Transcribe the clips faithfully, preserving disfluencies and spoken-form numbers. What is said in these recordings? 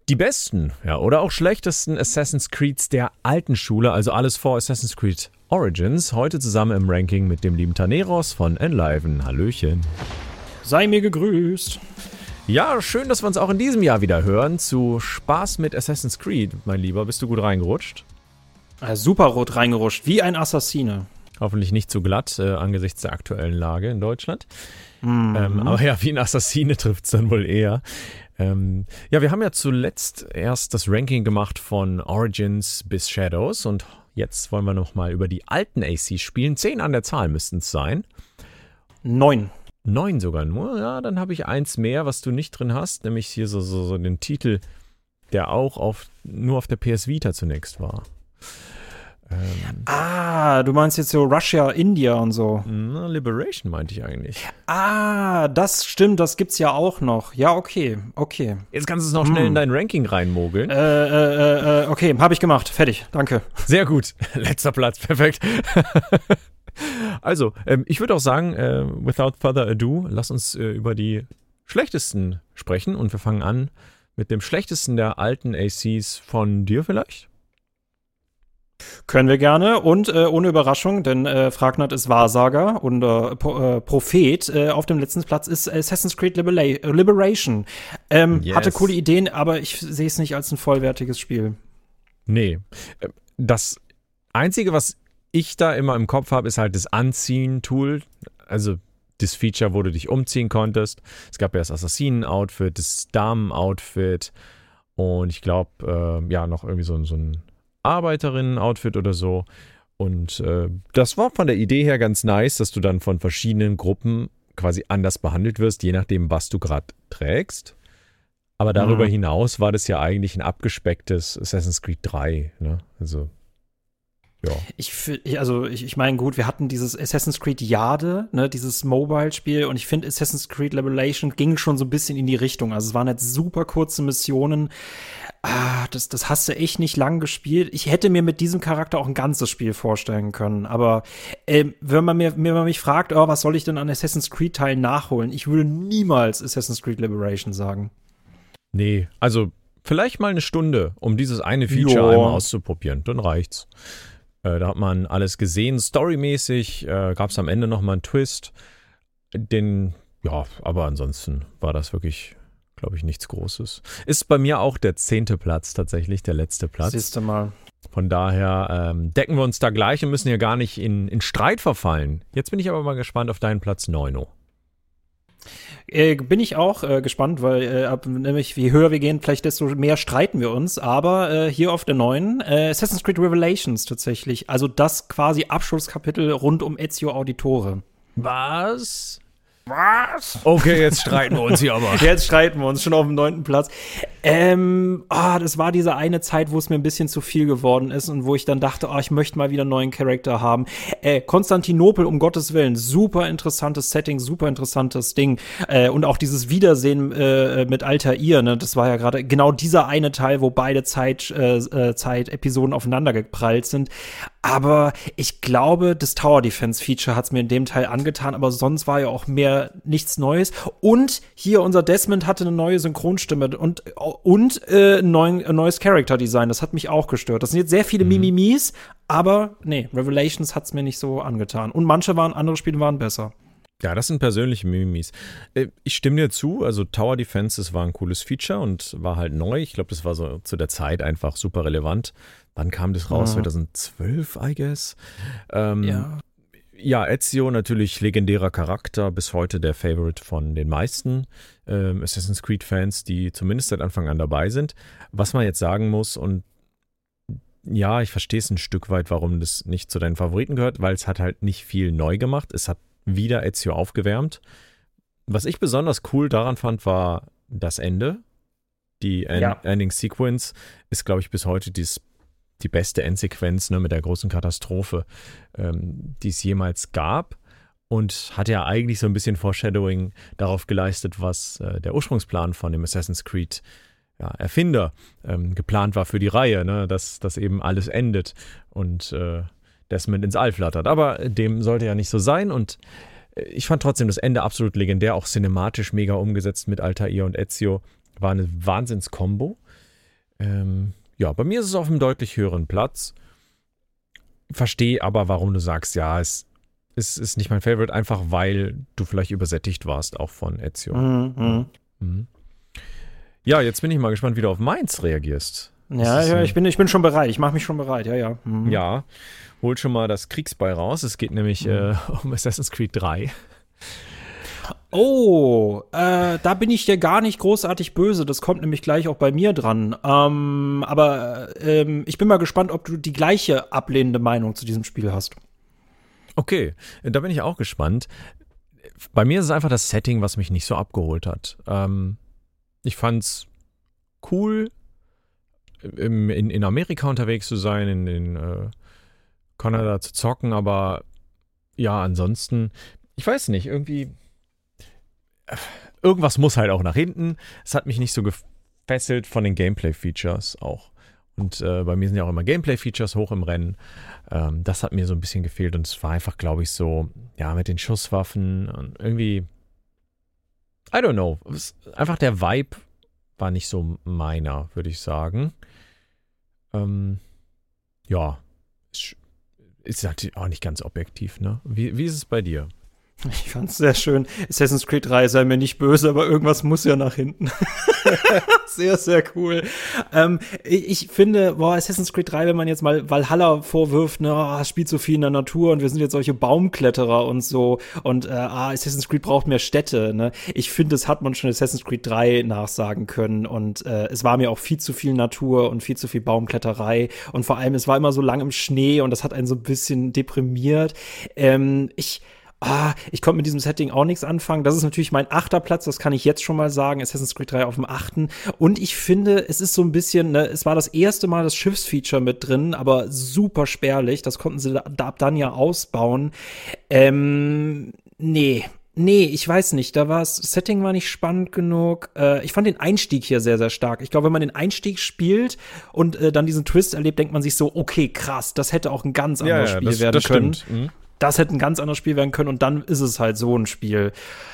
Die besten, ja, oder auch schlechtesten Assassin's Creeds der alten Schule, also alles vor Assassin's Creed Origins, heute zusammen im Ranking mit dem lieben Taneros von Enliven. Hallöchen. Sei mir gegrüßt. Ja, schön, dass wir uns auch in diesem Jahr wieder hören zu Spaß mit Assassin's Creed, mein Lieber. Bist du gut reingerutscht? Äh, super rot reingerutscht, wie ein Assassine. Hoffentlich nicht zu glatt, äh, angesichts der aktuellen Lage in Deutschland. Mhm. Ähm, aber ja, wie ein Assassine trifft es dann wohl eher. Ähm, ja, wir haben ja zuletzt erst das Ranking gemacht von Origins bis Shadows und jetzt wollen wir nochmal über die alten A Cs spielen. Zehn an der Zahl müssten es sein. Neun. Neun sogar nur. Ja, dann habe ich eins mehr, was du nicht drin hast, nämlich hier so, so, so den Titel, der auch auf, nur auf der P S Vita zunächst war. Ähm, ah, du meinst jetzt so Russia, India und so. Na, Liberation meinte ich eigentlich. Ah, das stimmt, das gibt's ja auch noch. Ja, okay, okay. Jetzt kannst du es noch schnell hm. in dein Ranking reinmogeln. Äh, äh, äh, okay, habe ich gemacht. Fertig, danke. Sehr gut. Letzter Platz, perfekt. Also, ähm, ich würde auch sagen, äh, without further ado, lass uns äh, über die schlechtesten sprechen und wir fangen an mit dem schlechtesten der alten A Cs von dir vielleicht? Können wir gerne und äh, ohne Überraschung, denn äh, Fragnat ist Wahrsager und äh, Pro, äh, Prophet. Äh, auf dem letzten Platz ist Assassin's Creed Libera- Liberation. Ähm, yes. Hatte coole Ideen, aber ich sehe es nicht als ein vollwertiges Spiel. Nee. Das Einzige, was ich da immer im Kopf habe, ist halt das Anziehen-Tool. Also das Feature, wo du dich umziehen konntest. Es gab ja das Assassinen-Outfit, das Damen-Outfit und ich glaube, äh, ja, noch irgendwie so, so ein Arbeiterinnen-Outfit oder so. Und äh, das war von der Idee her ganz nice, dass du dann von verschiedenen Gruppen quasi anders behandelt wirst, je nachdem, was du gerade trägst. Aber darüber mhm. hinaus war das ja eigentlich ein abgespecktes Assassin's Creed drei. Ne? Also, ja. Ich, also ich, ich meine, gut, wir hatten dieses Assassin's Creed Jade, ne, dieses Mobile-Spiel, und ich finde, Assassin's Creed Liberation ging schon so ein bisschen in die Richtung. Also es waren jetzt super kurze Missionen. Ah, das, das hast du echt nicht lang gespielt. Ich hätte mir mit diesem Charakter auch ein ganzes Spiel vorstellen können. Aber äh, wenn man mir, wenn man mich fragt, oh, was soll ich denn an Assassin's Creed-Teilen nachholen? Ich würde niemals Assassin's Creed Liberation sagen. Nee, also vielleicht mal eine Stunde, um dieses eine Feature jo. einmal auszuprobieren. Dann reicht's. Äh, da hat man alles gesehen. Storymäßig äh, gab es am Ende noch mal einen Twist. Den, ja, aber ansonsten war das wirklich, glaube ich, nichts Großes. Ist bei mir auch der zehnte Platz tatsächlich, der letzte Platz. Siehst du mal. Von daher ähm, decken wir uns da gleich und müssen ja gar nicht in, in Streit verfallen. Jetzt bin ich aber mal gespannt auf deinen Platz neun. Äh, bin ich auch äh, gespannt, weil äh, ab, nämlich je höher wir gehen, vielleicht desto mehr streiten wir uns. Aber äh, hier auf der neuen äh, Assassin's Creed Revelations tatsächlich. Also das quasi Abschlusskapitel rund um Ezio Auditore. Was? Was? Okay, jetzt streiten wir uns hier aber. Jetzt streiten wir uns schon auf dem neunten Platz. Ähm, ah, das war diese eine Zeit, wo es mir ein bisschen zu viel geworden ist und wo ich dann dachte, ah, ich möchte mal wieder einen neuen Charakter haben. Äh, Konstantinopel, um Gottes Willen, super interessantes Setting, super interessantes Ding. Äh, und auch dieses Wiedersehen äh, mit Altair, ne, das war ja gerade genau dieser eine Teil, wo beide Zeit, äh, Zeit-Episoden aufeinander geprallt sind. Aber ich glaube, das Tower Defense Feature hat es mir in dem Teil angetan, aber sonst war ja auch mehr nichts Neues. Und hier unser Desmond hatte eine neue Synchronstimme und, und äh, ein, neuen, ein neues Character Design. Das hat mich auch gestört. Das sind jetzt sehr viele mhm. Mimimis, aber nee, Revelations hat es mir nicht so angetan. Und manche waren, andere Spiele waren besser. Ja, das sind persönliche Mimimis. Ich stimme dir zu, also Tower Defense, das war ein cooles Feature und war halt neu. Ich glaube, das war so zu der Zeit einfach super relevant. Wann kam das raus? Ja. zweitausendzwölf, I guess. Ähm, ja. Ja, Ezio natürlich legendärer Charakter, bis heute der Favorite von den meisten ähm, Assassin's Creed-Fans, die zumindest seit Anfang an dabei sind. Was man jetzt sagen muss, und ja, ich verstehe es ein Stück weit, warum das nicht zu deinen Favoriten gehört, weil es hat halt nicht viel neu gemacht. Es hat wieder Ezio aufgewärmt. Was ich besonders cool daran fand, war das Ende. Die End- ja. Ending Sequence ist, glaube ich, bis heute dies, die beste Endsequenz, ne, mit der großen Katastrophe, ähm, die es jemals gab. Und hat ja eigentlich so ein bisschen Foreshadowing darauf geleistet, was äh, der Ursprungsplan von dem Assassin's Creed ja, Erfinder ähm, geplant war für die Reihe, ne, dass das eben alles endet und äh, Desmond ins All flattert. Aber dem sollte ja nicht so sein und ich fand trotzdem das Ende absolut legendär, auch cinematisch mega umgesetzt mit Altair und Ezio. War eine Wahnsinns-Kombo. Ähm, ja, bei mir ist es auf einem deutlich höheren Platz. Verstehe aber, warum du sagst, ja, es, es ist nicht mein Favorite, einfach weil du vielleicht übersättigt warst, auch von Ezio. Mhm. Mhm. Ja, jetzt bin ich mal gespannt, wie du auf meins reagierst. Ja, ja, ich bin, ich bin schon bereit. Ich mache mich schon bereit, ja, ja. Mhm. Ja, hol schon mal das Kriegsbeil raus. Es geht nämlich mhm. äh, um Assassin's Creed drei. Oh, äh, da bin ich dir gar nicht großartig böse. Das kommt nämlich gleich auch bei mir dran. Ähm, aber ähm, ich bin mal gespannt, ob du die gleiche ablehnende Meinung zu diesem Spiel hast. Okay, da bin ich auch gespannt. Bei mir ist es einfach das Setting, was mich nicht so abgeholt hat. Ähm, ich fand's cool, im, in, in Amerika unterwegs zu sein, in, in äh, Kanada zu zocken, aber ja, ansonsten, ich weiß nicht, irgendwie irgendwas muss halt auch nach hinten. Es hat mich nicht so gefesselt von den Gameplay-Features auch. Und äh, bei mir sind ja auch immer Gameplay-Features hoch im Rennen. Ähm, das hat mir so ein bisschen gefehlt und es war einfach, glaube ich, so, ja, mit den Schusswaffen und irgendwie, I don't know, es, einfach der Vibe war nicht so meiner, würde ich sagen. Ähm, ja, ist, ist natürlich auch nicht ganz objektiv, ne? Wie, wie ist es bei dir? Ich fand's sehr schön. Assassin's Creed drei, sei mir nicht böse, aber irgendwas muss ja nach hinten. Sehr, sehr cool. Ähm, ich, ich finde, boah, Assassin's Creed drei, wenn man jetzt mal Valhalla vorwirft, ne, oh, es spielt so viel in der Natur und wir sind jetzt solche Baumkletterer und so und äh, ah, Assassin's Creed braucht mehr Städte, ne? Ich finde, das hat man schon Assassin's Creed drei nachsagen können und äh, es war mir auch viel zu viel Natur und viel zu viel Baumkletterei und vor allem, es war immer so lang im Schnee und das hat einen so ein bisschen deprimiert. Ähm, ich Ah, ich konnte mit diesem Setting auch nichts anfangen. Das ist natürlich mein achter Platz, das kann ich jetzt schon mal sagen. Assassin's Creed drei auf dem achten. Und ich finde, es ist so ein bisschen, ne, es war das erste Mal das Schiffsfeature mit drin, aber super spärlich. Das konnten sie da, ab dann ja ausbauen. Ähm, nee. Nee, ich weiß nicht. Da war das Setting war nicht spannend genug. Äh, ich fand den Einstieg hier sehr, sehr stark. Ich glaube, wenn man den Einstieg spielt und äh, dann diesen Twist erlebt, denkt man sich so, okay, krass, das hätte auch ein ganz anderes ja, ja, Spiel das, werden das können. Stimmt. Mhm. Das hätte ein ganz anderes Spiel werden können und dann ist es halt so ein Spiel.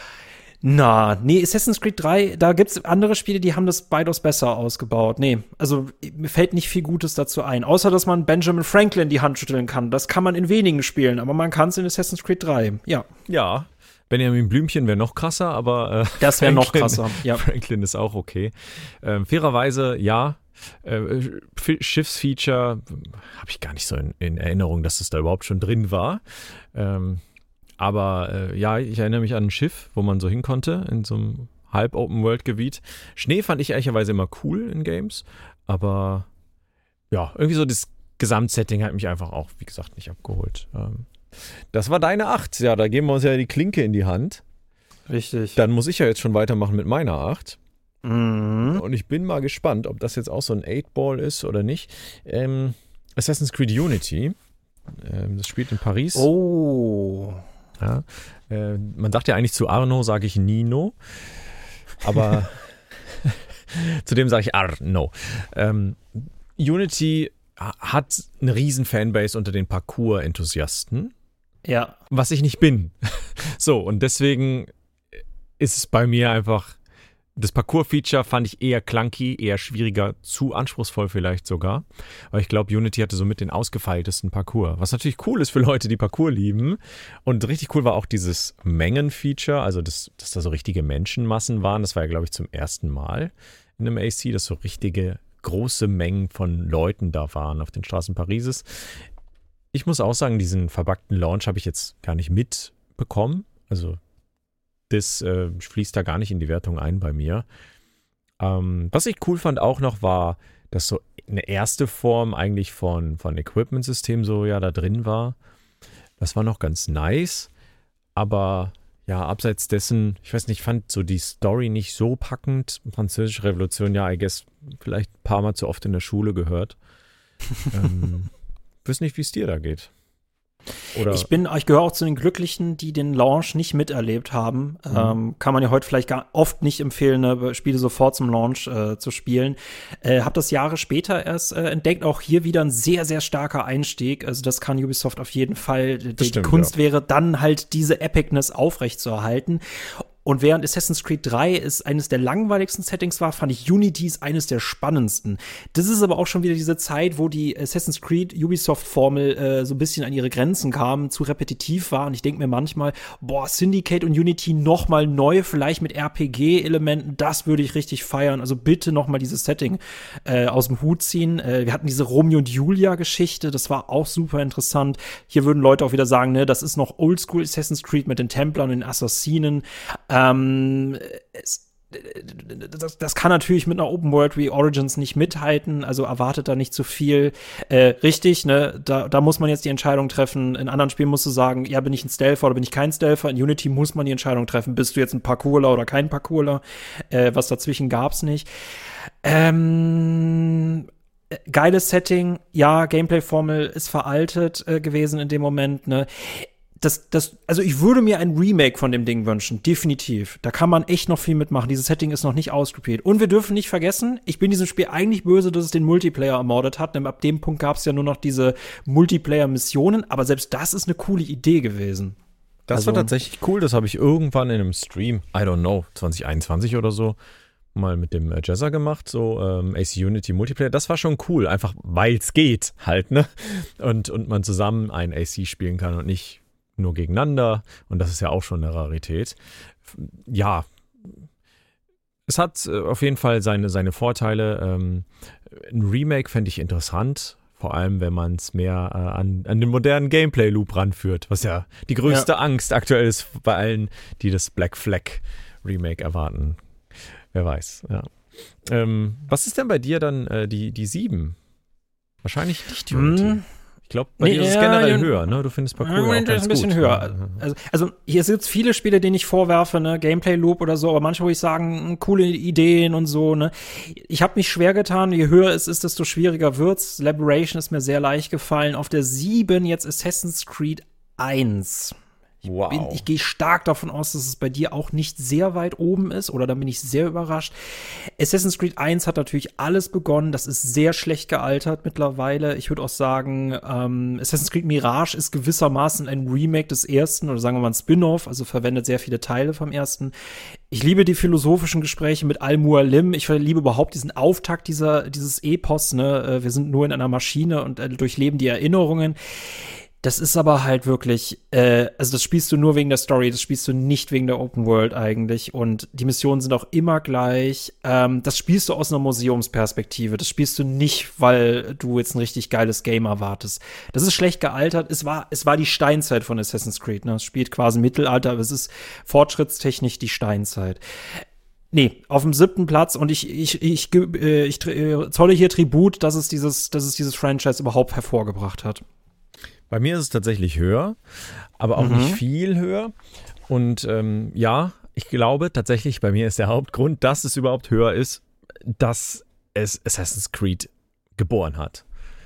Na, nee, Assassin's Creed drei, da gibt's andere Spiele, die haben das weitaus besser ausgebaut. Nee, also mir fällt nicht viel Gutes dazu ein. Außer, dass man Benjamin Franklin die Hand schütteln kann. Das kann man in wenigen Spielen, aber man kann es in Assassin's Creed drei. Ja. Ja, Benjamin Blümchen wäre noch krasser, aber äh, das wäre noch krasser, ja. Franklin ist auch okay. Ähm, fairerweise, ja, Äh, Schiffsfeature habe ich gar nicht so in, in Erinnerung, dass es da überhaupt schon drin war. Ähm, aber äh, ja, ich erinnere mich an ein Schiff, wo man so hin konnte, in so einem Halb-Open-World-Gebiet. Schnee fand ich ehrlicherweise immer cool in Games, aber ja, irgendwie so das Gesamtsetting hat mich einfach auch, wie gesagt, nicht abgeholt. Ähm, das war deine acht. Ja, da geben wir uns ja die Klinke in die Hand. Richtig. Dann muss ich ja jetzt schon weitermachen mit meiner acht. Mhm. Und ich bin mal gespannt, ob das jetzt auch so ein Eight-Ball ist oder nicht. Ähm, Assassin's Creed Unity. Ähm, das spielt in Paris. Oh. Ja, äh, man sagt ja eigentlich zu Arno, sage ich Nino. Aber zu dem sage ich Arno. Ähm, Unity hat eine riesen Fanbase unter den Parkour-Enthusiasten. Ja. Was ich nicht bin. So, und deswegen ist es bei mir einfach. Das Parcours-Feature fand ich eher clunky, eher schwieriger, zu anspruchsvoll vielleicht sogar. Aber ich glaube, Unity hatte somit den ausgefeiltesten Parcours. Was natürlich cool ist für Leute, die Parcours lieben. Und richtig cool war auch dieses Mengen-Feature, also das, dass da so richtige Menschenmassen waren. Das war ja, glaube ich, zum ersten Mal in einem A C, dass so richtige große Mengen von Leuten da waren auf den Straßen Parises. Ich muss auch sagen, diesen verbuggten Launch habe ich jetzt gar nicht mitbekommen. Also das äh, fließt da gar nicht in die Wertung ein bei mir. Ähm, was ich cool fand auch noch war, dass so eine erste Form eigentlich von, von Equipment-System so ja da drin war. Das war noch ganz nice. Aber ja, abseits dessen, ich weiß nicht, ich fand so die Story nicht so packend. Französische Revolution, ja, I guess, vielleicht ein paar Mal zu oft in der Schule gehört. ähm, weiß nicht, wie es dir da geht. Oder ich bin, ich gehöre auch zu den Glücklichen, die den Launch nicht miterlebt haben. Mhm. Ähm, kann man ja heute vielleicht gar oft nicht empfehlen, ne, Spiele sofort zum Launch äh, zu spielen. Äh, hab das Jahre später erst äh, entdeckt. Auch hier wieder ein sehr, sehr starker Einstieg. Also das kann Ubisoft auf jeden Fall. Die, stimmt, die Kunst ja. wäre dann halt diese Epicness aufrechtzuerhalten. Und während Assassin's Creed drei ist eines der langweiligsten Settings war, fand ich Unity ist eines der spannendsten. Das ist aber auch schon wieder diese Zeit, wo die Assassin's Creed Ubisoft-Formel äh, so ein bisschen an ihre Grenzen kam, zu repetitiv war. Und ich denke mir manchmal, boah, Syndicate und Unity noch mal neu, vielleicht mit R P G-Elementen, das würde ich richtig feiern. Also bitte noch mal dieses Setting äh, aus dem Hut ziehen. Äh, wir hatten diese Romeo und Julia-Geschichte, das war auch super interessant. Hier würden Leute auch wieder sagen, ne, das ist noch Oldschool Assassin's Creed mit den Templern und den Assassinen. Ähm, es, das, das kann natürlich mit einer Open World wie Origins nicht mithalten, also erwartet da nicht zu viel. Äh, richtig, ne, da, da muss man jetzt die Entscheidung treffen. In anderen Spielen musst du sagen, ja, bin ich ein Stealther oder bin ich kein Stealther? In Unity muss man die Entscheidung treffen, bist du jetzt ein Parkourler oder kein Parkourler? Äh, was dazwischen gab's nicht. Ähm, geiles Setting, ja, Gameplay-Formel ist veraltet äh, gewesen in dem Moment, ne. Das, das, also ich würde mir ein Remake von dem Ding wünschen, definitiv. Da kann man echt noch viel mitmachen. Dieses Setting ist noch nicht ausgespielt. Und wir dürfen nicht vergessen, ich bin diesem Spiel eigentlich böse, dass es den Multiplayer ermordet hat. Denn ab dem Punkt gab es ja nur noch diese Multiplayer-Missionen. Aber selbst das ist eine coole Idee gewesen. Das also, war tatsächlich cool. Das habe ich irgendwann in einem Stream, I don't know, zwanzig einundzwanzig oder so, mal mit dem äh, Jazza gemacht, so ähm, A C Unity Multiplayer. Das war schon cool, einfach weil es geht halt, ne? Und, und man zusammen ein A C spielen kann und nicht nur gegeneinander, und das ist ja auch schon eine Rarität. Ja, es hat äh, auf jeden Fall seine, seine Vorteile. Ähm, ein Remake fände ich interessant, vor allem wenn man es mehr äh, an, an den modernen Gameplay-Loop ranführt, was ja die größte ja. Angst aktuell ist bei allen, die das Black Flag Remake erwarten. Wer weiß, ja. Ähm, was ist denn bei dir dann äh, die, die sieben? Wahrscheinlich nicht Unity. Hm. Ich glaube, bei nee, dir ist es ja, generell ja, höher, ne? Du findest Parkour ja, ja auch ganz ein bisschen gut. höher. Also, also hier gibt es viele Spiele, denen ich vorwerfe, ne, Gameplay Loop oder so, aber manchmal wo ich sagen, coole Ideen und so, ne. Ich habe mich schwer getan, je höher es ist, desto schwieriger wird's. Liberation ist mir sehr leicht gefallen. Auf der sieben jetzt Assassin's Creed eins. Ich, wow. bin, ich gehe stark davon aus, dass es bei dir auch nicht sehr weit oben ist, oder da bin ich sehr überrascht. Assassin's Creed eins hat natürlich alles begonnen, das ist sehr schlecht gealtert mittlerweile. Ich würde auch sagen, ähm, Assassin's Creed Mirage ist gewissermaßen ein Remake des ersten, oder sagen wir mal ein Spin-off, also verwendet sehr viele Teile vom ersten. Ich liebe die philosophischen Gespräche mit Al-Mualim. Ich liebe überhaupt diesen Auftakt dieser, dieses Epos, ne? Wir sind nur in einer Maschine und äh, durchleben die Erinnerungen. Das ist aber halt wirklich, äh, also das spielst du nur wegen der Story, das spielst du nicht wegen der Open World eigentlich, und die Missionen sind auch immer gleich. Ähm, das spielst du aus einer Museumsperspektive, das spielst du nicht, weil du jetzt ein richtig geiles Game erwartest. Das ist schlecht gealtert, es war, es war die Steinzeit von Assassin's Creed, ne? Es spielt quasi Mittelalter, aber es ist fortschrittstechnisch die Steinzeit. Nee, auf dem siebten Platz, und ich, ich, ich, äh, ich, ich zolle hier Tribut, dass es dieses, dass es dieses Franchise überhaupt hervorgebracht hat. Bei mir ist es tatsächlich höher, aber auch mhm. nicht viel höher. Und ähm, ja, ich glaube tatsächlich, bei mir ist der Hauptgrund, dass es überhaupt höher ist, dass es Assassin's Creed geboren hat.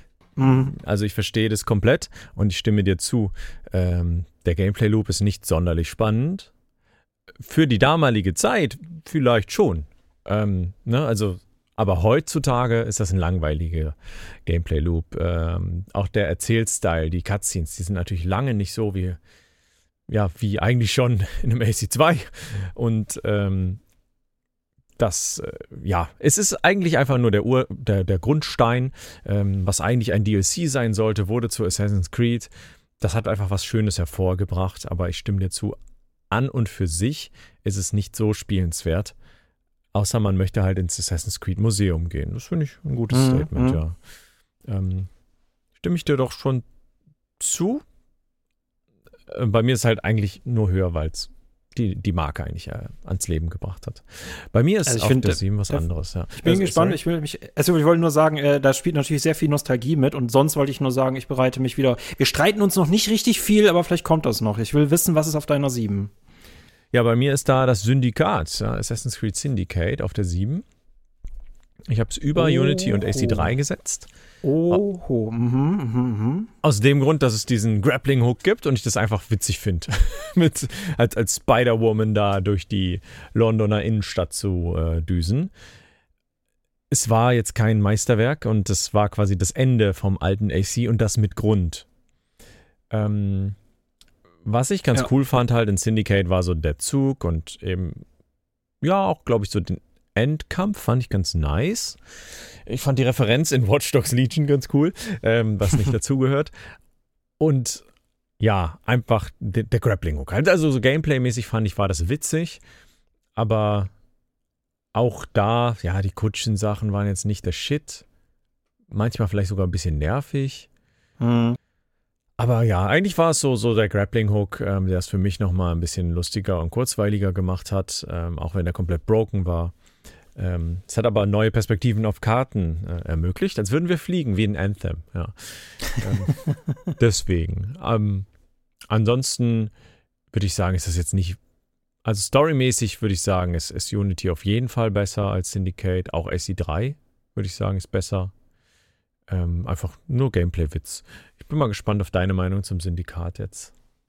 Mhm. Also ich verstehe das komplett und ich stimme dir zu. Ähm, der Gameplay-Loop ist nicht sonderlich spannend. Für die damalige Zeit vielleicht schon. Ähm, ne, also Aber heutzutage ist das ein langweiliger Gameplay-Loop. Ähm, auch der Erzählstyle, die Cutscenes, die sind natürlich lange nicht so wie, ja, wie eigentlich schon in einem A C zwei. Und ähm, das, äh, ja, es ist eigentlich einfach nur der, Ur, der, der Grundstein, ähm, was eigentlich ein D L C sein sollte, wurde zu Assassin's Creed. Das hat einfach was Schönes hervorgebracht, aber ich stimme dir zu, an und für sich ist es nicht so spielenswert. Außer man möchte halt ins Assassin's Creed Museum gehen. Das finde ich ein gutes mhm. Statement, ja. Ähm, stimme ich dir doch schon zu. Äh, bei mir ist halt eigentlich nur höher, weil es die, die Marke eigentlich äh, ans Leben gebracht hat. Bei mir ist also ich auf find, der sieben was der, anderes, ja. Ich bin also, gespannt. Sorry. Ich will mich, also ich wollte nur sagen, äh, da spielt natürlich sehr viel Nostalgie mit, und sonst wollte ich nur sagen, ich bereite mich wieder. Wir streiten uns noch nicht richtig viel, aber vielleicht kommt das noch. Ich will wissen, was ist auf deiner sieben? Ja, bei mir ist da das Syndikat, ja, Assassin's Creed Syndicate auf der sieben. Ich habe es über oh, Unity und A C drei gesetzt. Oh, oh. Mhm, mhm. Aus dem Grund, dass es diesen Grappling-Hook gibt und ich das einfach witzig finde, mit als, als Spider-Woman da durch die Londoner Innenstadt zu äh, düsen. Es war jetzt kein Meisterwerk und es war quasi das Ende vom alten A C, und das mit Grund. Ähm, Was ich ganz Ja. cool fand halt in Syndicate war so der Zug und eben, ja, auch glaube ich so den Endkampf fand ich ganz nice. Ich fand die Referenz in Watch Dogs Legion ganz cool, ähm, was nicht dazugehört. Und ja, einfach der, der Grappling-Hook. Halt. Also so Gameplay-mäßig fand ich, war das witzig, aber auch da, ja, die Kutschen-Sachen waren jetzt nicht der Shit. Manchmal vielleicht sogar ein bisschen nervig. Hm. Aber ja, eigentlich war es so, so der Grappling-Hook, ähm, der es für mich nochmal ein bisschen lustiger und kurzweiliger gemacht hat, ähm, auch wenn er komplett broken war. Ähm, es hat aber neue Perspektiven auf Karten äh, ermöglicht, als würden wir fliegen, wie in Anthem. Ja. ähm, deswegen. Ähm, ansonsten würde ich sagen, ist das jetzt nicht, also storymäßig würde ich sagen, ist, ist Unity auf jeden Fall besser als Syndicate. Auch S C drei würde ich sagen, ist besser. Ähm, einfach nur Gameplay-Witz. Ich bin mal gespannt auf deine Meinung zum Syndikat jetzt.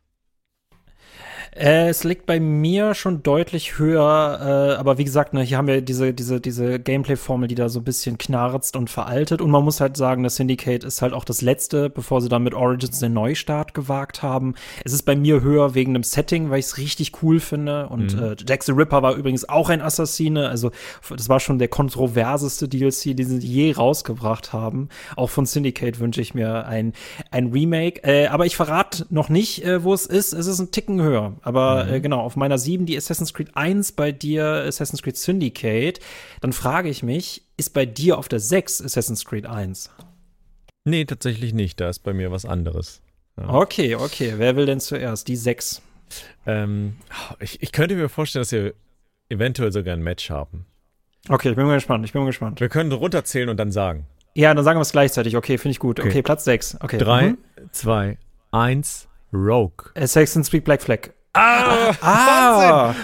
Äh, es liegt bei mir schon deutlich höher, äh, aber wie gesagt, ne, hier haben wir diese, diese, diese Gameplay-Formel, die da so ein bisschen knarzt und veraltet. Und man muss halt sagen, das Syndicate ist halt auch das letzte, bevor sie dann mit Origins den Neustart gewagt haben. Es ist bei mir höher wegen dem Setting, weil ich es richtig cool finde. Und Mhm. äh, Jack the Ripper war übrigens auch ein Assassine. Also das war schon der kontroverseste D L C, den sie je rausgebracht haben. Auch von Syndicate wünsche ich mir ein, ein Remake. Äh, aber ich verrate noch nicht, äh, wo es ist. Es ist ein Ticken höher. Aber Mhm. äh, genau, auf meiner sieben die Assassin's Creed eins, bei dir Assassin's Creed Syndicate. Dann frage ich mich, ist bei dir auf der sechs Assassin's Creed eins? Nee, tatsächlich nicht. Da ist bei mir was anderes. Ja. Okay, okay. Wer will denn zuerst? Die sechs. Ähm, ich, ich könnte mir vorstellen, dass wir eventuell sogar ein Match haben. Okay, ich bin mal gespannt. Ich bin mal gespannt. Wir können runterzählen und dann sagen. Ja, dann sagen wir es gleichzeitig. Okay, finde ich gut. Okay, Okay. Platz sechs. Okay. Drei, Mhm. zwei, eins, Rogue. Assassin's Creed Black Flag. Ah! Ah!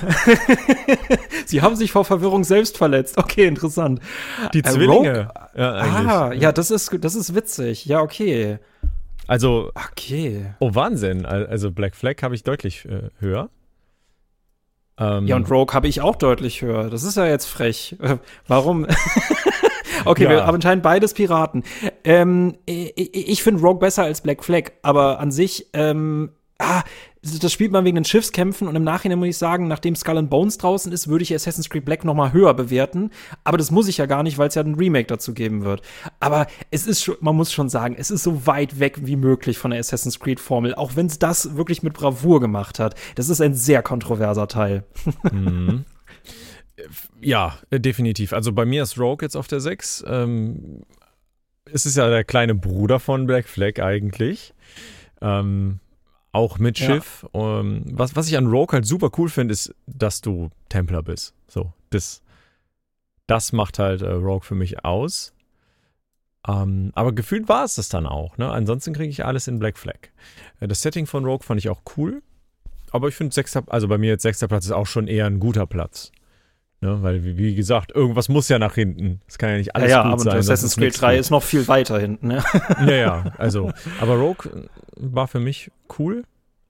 Sie haben sich vor Verwirrung selbst verletzt. Okay, interessant. Die Äh, Zwillinge. Rogue? Ja, eigentlich. Ah, ja, das ist, das ist witzig. Ja, okay. Also, Okay. oh Wahnsinn. Al- Also Black Flag habe ich deutlich äh, höher. Ähm, Ja, und Rogue habe ich auch deutlich höher. Das ist ja jetzt frech. Äh, warum? Okay, Ja. wir haben anscheinend beides Piraten. Ähm, ich ich finde Rogue besser als Black Flag, aber an sich, ähm, ah, das spielt man wegen den Schiffskämpfen und im Nachhinein muss ich sagen, nachdem Skull and Bones draußen ist, würde ich Assassin's Creed Black noch mal höher bewerten. Aber das muss ich ja gar nicht, weil es ja ein Remake dazu geben wird. Aber es ist schon, man muss schon sagen, es ist so weit weg wie möglich von der Assassin's Creed Formel, auch wenn es das wirklich mit Bravour gemacht hat. Das ist ein sehr kontroverser Teil. Mhm. Ja, äh, definitiv. Also bei mir ist Rogue jetzt auf der sechs. Ähm, es ist ja der kleine Bruder von Black Flag eigentlich. Ähm, auch mit Ja. Schiff. Ähm, was, was ich an Rogue halt super cool finde, ist, dass du Templar bist. So, das, das macht halt äh, Rogue für mich aus. Ähm, aber gefühlt war es das dann auch. Ne? Ansonsten kriege ich alles in Black Flag. Äh, das Setting von Rogue fand ich auch cool. Aber ich finde, sechster, also bei mir jetzt sechster Platz ist auch schon eher ein guter Platz. Ne? Weil, wie, wie gesagt, irgendwas muss ja nach hinten. Es kann ja nicht alles ja, gut aber sein. sonst Assassin's ist Creed nichts drei gut. ist noch viel weiter hinten, ne? Ja, ja, also, aber Rogue war für mich cool.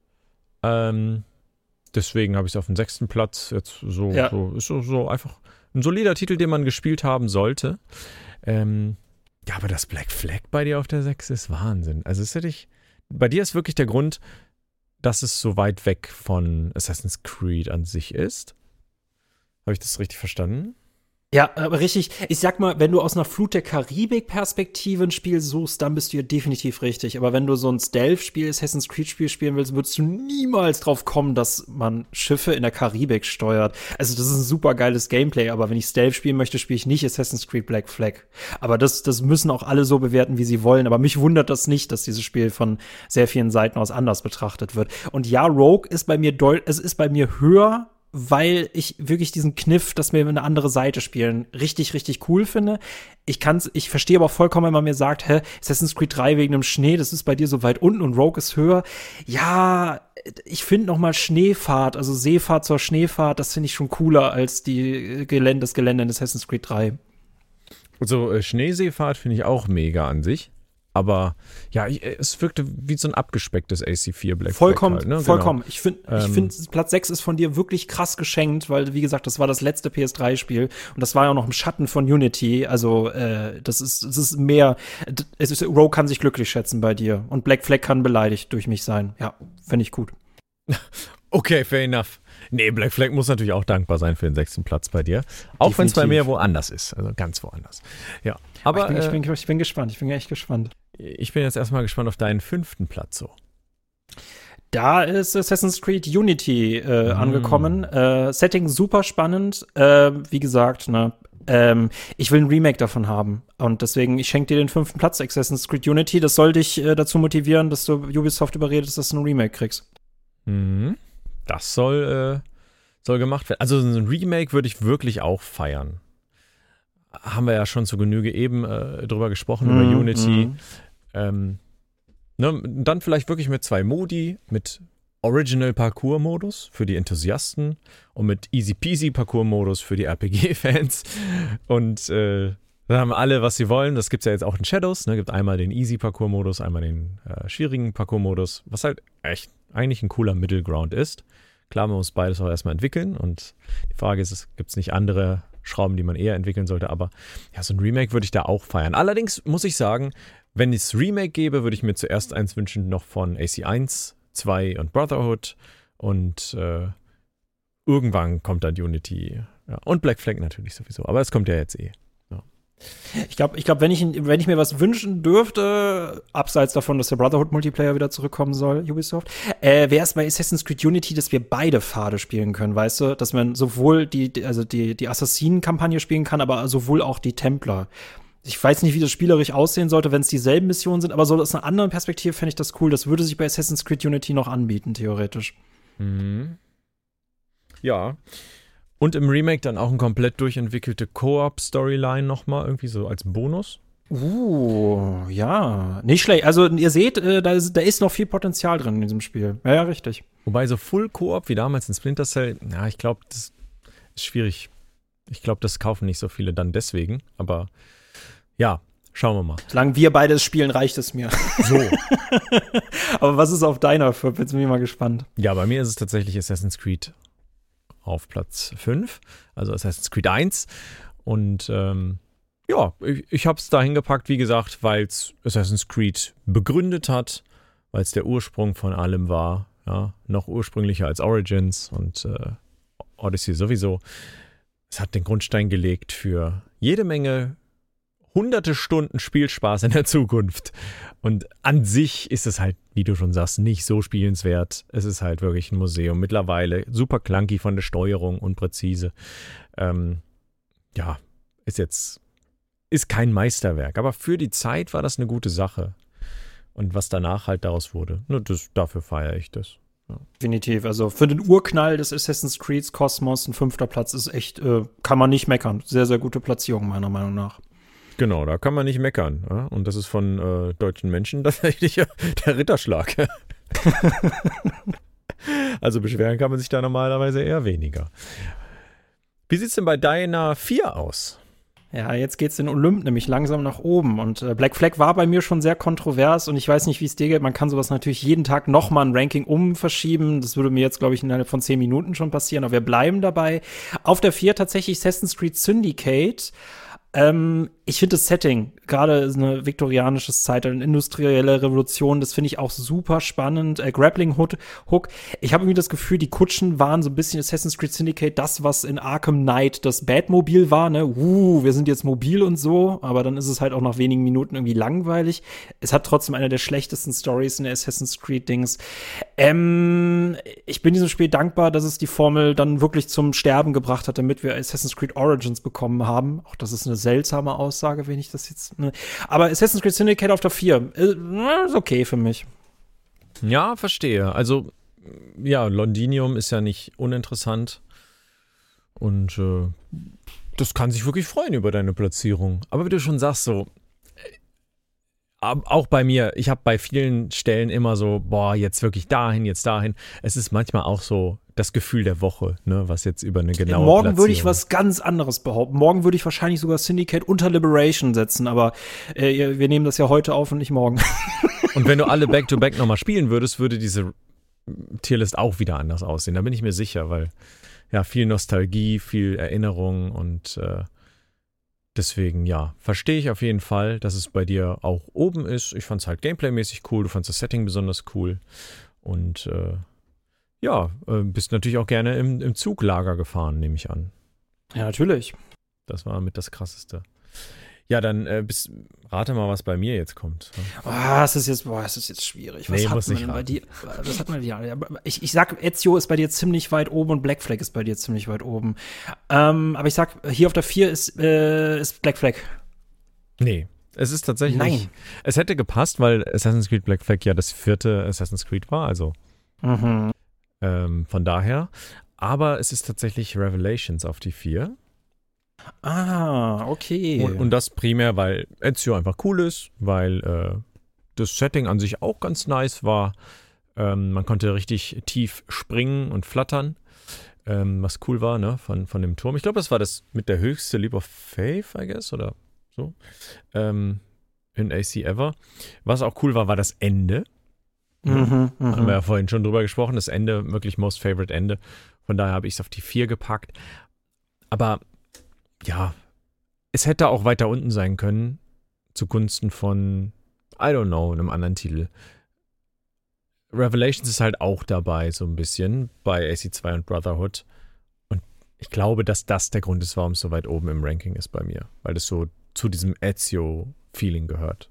Ähm, deswegen habe ich es auf dem sechsten Platz. Jetzt so, Ja. so ist so, so einfach ein solider Titel, den man gespielt haben sollte. Ähm, ja, aber das Black Flag bei dir auf der sechs ist Wahnsinn. Also, es hätte ich, bei dir ist wirklich der Grund, dass es so weit weg von Assassin's Creed an sich ist. Habe ich das richtig verstanden? Ja, aber richtig, ich sag mal, wenn du aus einer Flut der Karibik-Perspektive ein Spiel suchst, dann bist du ja definitiv richtig. Aber wenn du so ein Stealth-Spiel, Assassin's Creed-Spiel spielen willst, würdest du niemals drauf kommen, dass man Schiffe in der Karibik steuert. Also das ist ein super geiles Gameplay, aber wenn ich Stealth spielen möchte, spiele ich nicht Assassin's Creed Black Flag. Aber das, das müssen auch alle so bewerten, wie sie wollen. Aber mich wundert das nicht, dass dieses Spiel von sehr vielen Seiten aus anders betrachtet wird. Und ja, Rogue ist bei mir deut- es ist bei mir höher, weil ich wirklich diesen Kniff, dass wir eine andere Seite spielen, richtig, richtig cool finde. Ich kann's, ich verstehe aber auch vollkommen, wenn man mir sagt, hä, Assassin's Creed drei wegen dem Schnee, das ist bei dir so weit unten und Rogue ist höher. Ja, ich finde noch mal Schneefahrt, also Seefahrt zur Schneefahrt, das finde ich schon cooler als die Gelände, das Gelände in Assassin's Creed drei. Also äh, Schneeseefahrt finde ich auch mega an sich. Aber ja, ich, es wirkte wie so ein abgespecktes A C vier Black Vollkommen, Flag halt, ne? vollkommen. Genau. Ich finde, ich Ähm, finde, Platz sechs ist von dir wirklich krass geschenkt, weil, wie gesagt, das war das letzte P S drei Spiel und das war ja auch noch im Schatten von Unity. Also, äh, das ist, das ist mehr, es ist, Rogue kann sich glücklich schätzen bei dir und Black Flag kann beleidigt durch mich sein. Ja, finde ich gut. Okay, fair enough. Nee, Black Flag muss natürlich auch dankbar sein für den sechsten Platz bei dir. Auch wenn es bei mir woanders ist. Also ganz woanders. Ja. Aber ich bin, äh, ich, bin, ich bin gespannt. Ich bin echt gespannt. Ich bin jetzt erstmal gespannt auf deinen fünften Platz so. Da ist Assassin's Creed Unity äh, mm. angekommen. Äh, Setting super spannend. Äh, wie gesagt, ne, ähm, ich will ein Remake davon haben. Und deswegen, ich schenke dir den fünften Platz, Assassin's Creed Unity. Das soll dich äh, dazu motivieren, dass du Ubisoft überredest, dass du ein Remake kriegst. Mhm. Das soll, äh, soll gemacht werden. Also ein Remake würde ich wirklich auch feiern. Haben wir ja schon zu Genüge eben äh, drüber gesprochen, mm, über Unity. Mm. Ähm, ne, dann vielleicht wirklich mit zwei Modi, mit Original Parkour-Modus für die Enthusiasten und mit Easy Peasy Parkour-Modus für die R P G-Fans. Und äh, dann haben alle, was sie wollen. Das gibt es ja jetzt auch in Shadows. Ne? Gibt einmal den Easy Parkour-Modus, einmal den äh, schwierigen Parkour-Modus, was halt echt eigentlich ein cooler Middle Ground ist. Klar, man muss beides auch erstmal entwickeln und die Frage ist, gibt es nicht andere Schrauben, die man eher entwickeln sollte, aber ja, so ein Remake würde ich da auch feiern. Allerdings muss ich sagen, wenn es Remake gäbe, würde ich mir zuerst eins wünschen, noch von A C eins, zwei und Brotherhood und äh, irgendwann kommt dann Unity ja, und Black Flag natürlich sowieso, aber es kommt ja jetzt eh. Ich glaube, ich glaub, wenn, ich, wenn ich mir was wünschen dürfte, abseits davon, dass der Brotherhood-Multiplayer wieder zurückkommen soll, Ubisoft, äh, wäre es bei Assassin's Creed Unity, dass wir beide Pfade spielen können, weißt du? Dass man sowohl die, also die, die Assassinen-Kampagne spielen kann, aber sowohl auch die Templer. Ich weiß nicht, wie das spielerisch aussehen sollte, wenn es dieselben Missionen sind, aber so aus einer anderen Perspektive fände ich das cool. Das würde sich bei Assassin's Creed Unity noch anbieten, theoretisch. Mhm. Ja. Und im Remake dann auch eine komplett durchentwickelte Koop-Storyline nochmal, irgendwie so als Bonus. Uh, ja. Nicht schlecht. Also, ihr seht, äh, da, ist, da ist noch viel Potenzial drin in diesem Spiel. Ja, ja, richtig. Wobei so Full-Koop wie damals in Splinter Cell, ja, ich glaube, das ist schwierig. Ich glaube, das kaufen nicht so viele dann deswegen. Aber ja, schauen wir mal. Solange wir beide spielen, reicht es mir. So. Aber was ist auf deiner Fürth? Jetzt bin ich mal gespannt. Ja, bei mir ist es tatsächlich Assassin's Creed auf Platz fünf, also Assassin's Creed eins. Und ähm, ja, ich, ich habe es da hingepackt, wie gesagt, weil es Assassin's Creed begründet hat, weil es der Ursprung von allem war, ja, noch ursprünglicher als Origins und äh, Odyssey sowieso. Es hat den Grundstein gelegt für jede Menge hunderte Stunden Spielspaß in der Zukunft. Und an sich ist es halt, wie du schon sagst, nicht so spielenswert. Es ist halt wirklich ein Museum. Mittlerweile super clunky von der Steuerung und präzise. Ähm, ja, ist jetzt, ist kein Meisterwerk. Aber für die Zeit war das eine gute Sache. Und was danach halt daraus wurde, nur das, dafür feiere ich das. Ja. Definitiv. Also für den Urknall des Assassin's Creed Cosmos ein fünfter Platz ist echt, äh, kann man nicht meckern. Sehr, sehr gute Platzierung, meiner Meinung nach. Genau, da kann man nicht meckern. Ja? Und das ist von äh, deutschen Menschen tatsächlich der Ritterschlag. Also beschweren kann man sich da normalerweise eher weniger. Wie sieht es denn bei deiner vier aus? Ja, jetzt geht's in Olymp nämlich langsam nach oben. Und äh, Black Flag war bei mir schon sehr kontrovers. Und ich weiß nicht, wie es dir geht. Man kann sowas natürlich jeden Tag noch mal ein Ranking umverschieben. Das würde mir jetzt, glaube ich, innerhalb von zehn Minuten schon passieren. Aber wir bleiben dabei. Auf der vier tatsächlich Assassin's Creed Syndicate. Ähm, ich finde das Setting, gerade eine viktorianische Zeit, eine industrielle Revolution, das finde ich auch super spannend. Äh, Grappling Hook. Ich habe irgendwie das Gefühl, die Kutschen waren so ein bisschen Assassin's Creed Syndicate, das, was in Arkham Knight das Batmobil war, ne? Uh, wir sind jetzt mobil und so, aber dann ist es halt auch nach wenigen Minuten irgendwie langweilig. Es hat trotzdem eine der schlechtesten Stories in der Assassin's Creed-Dings. Ähm, ich bin diesem Spiel dankbar, dass es die Formel dann wirklich zum Sterben gebracht hat, damit wir Assassin's Creed Origins bekommen haben. Auch das ist eine seltsame Aussage, wenn ich das jetzt. Ne. Aber Assassin's Creed Syndicate auf der vier äh, ist okay für mich. Ja, verstehe. Also, ja, Londinium ist ja nicht uninteressant. Und äh, das kann sich wirklich freuen über deine Platzierung. Aber wie du schon sagst, so, äh, auch bei mir, ich habe bei vielen Stellen immer so, boah, jetzt wirklich dahin, jetzt dahin. Es ist manchmal auch so das Gefühl der Woche, ne, was jetzt über eine genaue Morgen Platzierung. würde ich was ganz anderes behaupten. Morgen würde ich wahrscheinlich sogar Syndicate unter Liberation setzen, aber äh, wir nehmen das ja heute auf und nicht morgen. Und wenn du alle Back-to-Back nochmal spielen würdest, würde diese Tierlist auch wieder anders aussehen. Da bin ich mir sicher, weil ja, viel Nostalgie, viel Erinnerung und äh, deswegen, ja, verstehe ich auf jeden Fall, dass es bei dir auch oben ist. Ich fand es halt gameplaymäßig cool, du fandst das Setting besonders cool und äh, Ja, äh, bist natürlich auch gerne im, im Zuglager gefahren, nehme ich an. Ja, natürlich. Das war mit das Krasseste. Ja, dann äh, bis, rate mal, was bei mir jetzt kommt. Oh, es ist jetzt, boah, es ist jetzt schwierig. Was Nee, hat muss man nicht denn bei raten. dir? Was hat man ja, ich, ich sag, Ezio ist bei dir ziemlich weit oben und Black Flag ist bei dir ziemlich weit oben. Ähm, aber ich sag, hier auf der vier ist, äh, ist Black Flag. Nee, es ist tatsächlich. Nein. Es hätte gepasst, weil Assassin's Creed Black Flag ja das vierte Assassin's Creed war, also Mhm. ähm, von daher. Aber es ist tatsächlich Revelations auf die vier. Ah, okay. Und, und das primär, weil Ezio einfach cool ist, weil äh, das Setting an sich auch ganz nice war. Ähm, man konnte richtig tief springen und flattern, ähm, was cool war, ne, von, von dem Turm. Ich glaube, das war das mit der höchste Leap of Faith, I guess, oder so, ähm, in A C ever. Was auch cool war, war das Ende. Mhm, mhm. Haben wir ja vorhin schon drüber gesprochen. Das Ende, wirklich most favorite Ende. Von daher habe ich es auf die vier gepackt. Aber ja, es hätte auch weiter unten sein können, zugunsten von, I don't know, einem anderen Titel. Revelations ist halt auch dabei, so ein bisschen, bei A C zwei und Brotherhood. Und ich glaube, dass das der Grund ist, warum es so weit oben im Ranking ist bei mir. Weil es so zu diesem Ezio-Feeling gehört.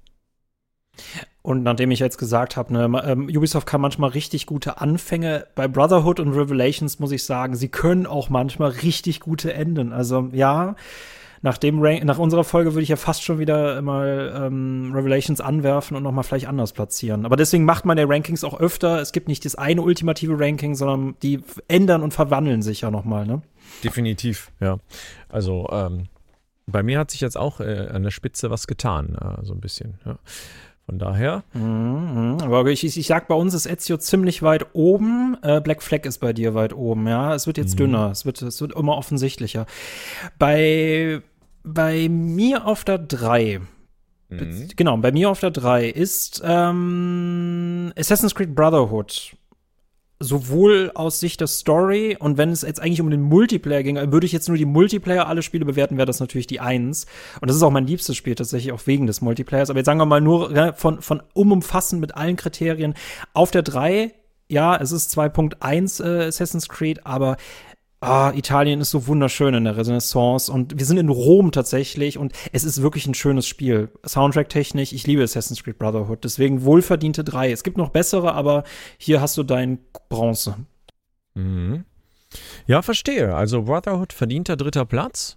Und nachdem ich jetzt gesagt habe, ne, ähm, Ubisoft kann manchmal richtig gute Anfänge. Bei Brotherhood und Revelations muss ich sagen, sie können auch manchmal richtig gute Enden. Also ja, nach, dem Rank nach unserer Folge würde ich ja fast schon wieder mal ähm, Revelations anwerfen und noch mal vielleicht anders platzieren. Aber deswegen macht man ja Rankings auch öfter. Es gibt nicht das eine ultimative Ranking, sondern die ändern und verwandeln sich ja noch mal, ne? Definitiv, ja. Also ähm, bei mir hat sich jetzt auch äh, an der Spitze was getan, äh, so ein bisschen, ja. Von daher. Mhm, aber ich, ich, ich sag, bei uns ist Ezio ziemlich weit oben. Äh, Black Flag ist bei dir weit oben, ja. Es wird jetzt Mhm. dünner, es wird, es wird immer offensichtlicher. Bei, bei mir auf der drei, Mhm. genau, bei mir auf der drei ist ähm, Assassin's Creed Brotherhood. Sowohl aus Sicht der Story und wenn es jetzt eigentlich um den Multiplayer ging, würde ich jetzt nur die Multiplayer alle Spiele bewerten, wäre das natürlich die eins. Und das ist auch mein liebstes Spiel tatsächlich, auch wegen des Multiplayers. Aber jetzt sagen wir mal nur ja, von, von umumfassend mit allen Kriterien. Auf der drei, ja, es ist zwei Punkt eins äh, Assassin's Creed, aber ah, Italien ist so wunderschön in der Renaissance und wir sind in Rom tatsächlich und es ist wirklich ein schönes Spiel. Soundtrack-technisch, ich liebe Assassin's Creed Brotherhood, deswegen wohlverdiente drei. Es gibt noch bessere, aber hier hast du dein Bronze. Mhm. Ja, verstehe. Also Brotherhood verdienter dritter Platz.